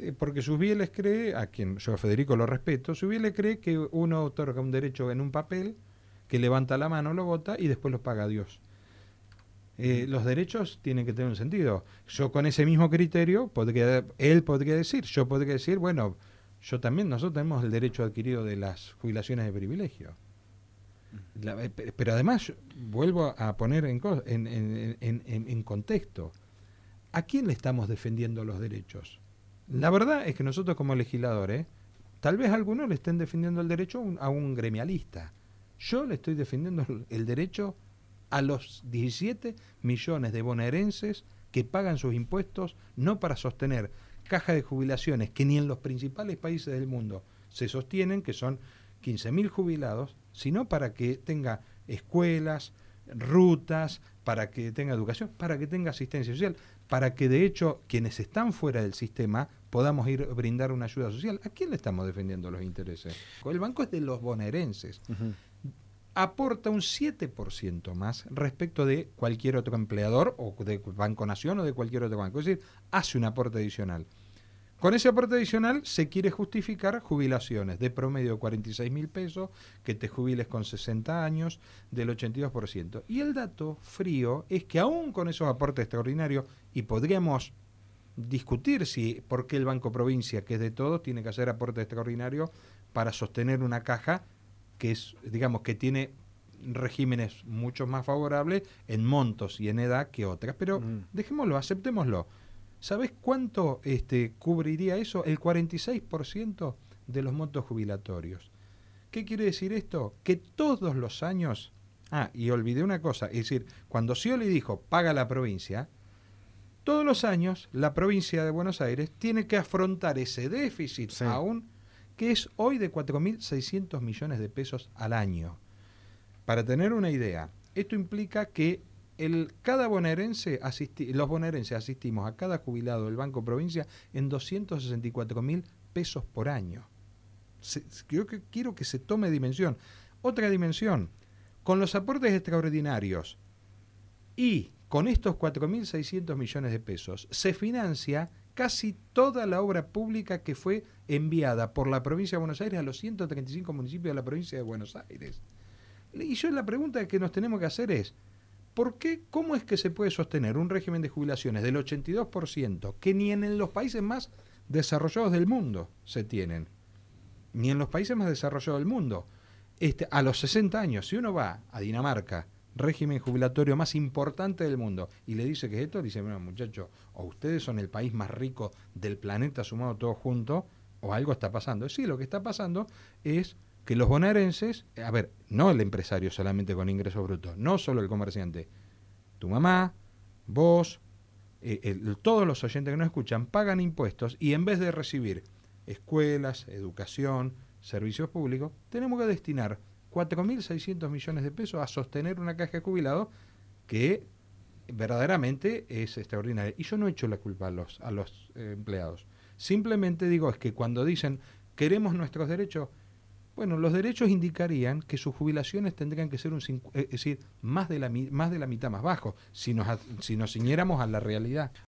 porque Susbieles cree, a quien yo a Federico lo respeto, Susbieles cree que uno otorga un derecho en un papel, que levanta la mano, lo vota y después lo paga Dios. Los derechos tienen que tener un sentido. Yo con ese mismo criterio, él podría decir, yo podría decir, bueno, nosotros tenemos el derecho adquirido de las jubilaciones de privilegio. Pero además, vuelvo a poner en contexto, ¿a quién le estamos defendiendo los derechos? La verdad es que nosotros como legisladores, tal vez algunos le estén defendiendo el derecho a un gremialista. Yo le estoy defendiendo el derecho a los 17 millones de bonaerenses que pagan sus impuestos no para sostener cajas de jubilaciones que ni en los principales países del mundo se sostienen, que son 15.000 jubilados, sino para que tenga escuelas, rutas, para que tenga educación, para que tenga asistencia social, para que de hecho quienes están fuera del sistema podamos ir a brindar una ayuda social. ¿A quién le estamos defendiendo los intereses? El banco es de los bonaerenses. Aporta un 7% más respecto de cualquier otro empleador o de Banco Nación o de cualquier otro banco. Es decir, hace un aporte adicional. Con ese aporte adicional se quiere justificar jubilaciones de promedio de 46.000 pesos, que te jubiles con 60 años, del 82%. Y el dato frío es que aún con esos aportes extraordinarios, y podríamos discutir por qué el Banco Provincia, que es de todos, tiene que hacer aporte extraordinario para sostener una caja que es, digamos, que tiene regímenes mucho más favorables en montos y en edad que otras, pero dejémoslo, aceptémoslo. ¿Sabés cuánto cubriría eso? El 46% de los montos jubilatorios. ¿Qué quiere decir esto? Que todos los años, y olvidé una cosa, es decir, cuando Scioli dijo paga la provincia, todos los años la provincia de Buenos Aires tiene que afrontar ese déficit aún, que es hoy de 4.600 millones de pesos al año. Para tener una idea, esto implica que cada bonaerense, los bonaerenses asistimos a cada jubilado del Banco Provincia en 264.000 pesos por año. Yo quiero que se tome dimensión. Otra dimensión, con los aportes extraordinarios y con estos 4.600 millones de pesos, se financia casi toda la obra pública que fue enviada por la provincia de Buenos Aires a los 135 municipios de la provincia de Buenos Aires. Y yo la pregunta que nos tenemos que hacer es, ¿cómo es que se puede sostener un régimen de jubilaciones del 82% que ni en los países más desarrollados del mundo se tienen? Ni en los países más desarrollados del mundo. A los 60 años, si uno va a Dinamarca, régimen jubilatorio más importante del mundo, y le dice que es esto, dice, bueno, muchachos, o ustedes son el país más rico del planeta sumado todos juntos, o algo está pasando. Sí, lo que está pasando es que los bonaerenses, no el empresario solamente con ingresos brutos, no solo el comerciante, tu mamá, vos, todos los oyentes que nos escuchan, pagan impuestos y en vez de recibir escuelas, educación, servicios públicos, tenemos que destinar 4.600 millones de pesos a sostener una caja de jubilados que verdaderamente es extraordinaria. Y yo no echo la culpa a los empleados. Simplemente digo, es que cuando dicen queremos nuestros derechos, bueno, los derechos indicarían que sus jubilaciones tendrían que ser es decir, más de la mitad más bajo, si nos ciñéramos a la realidad.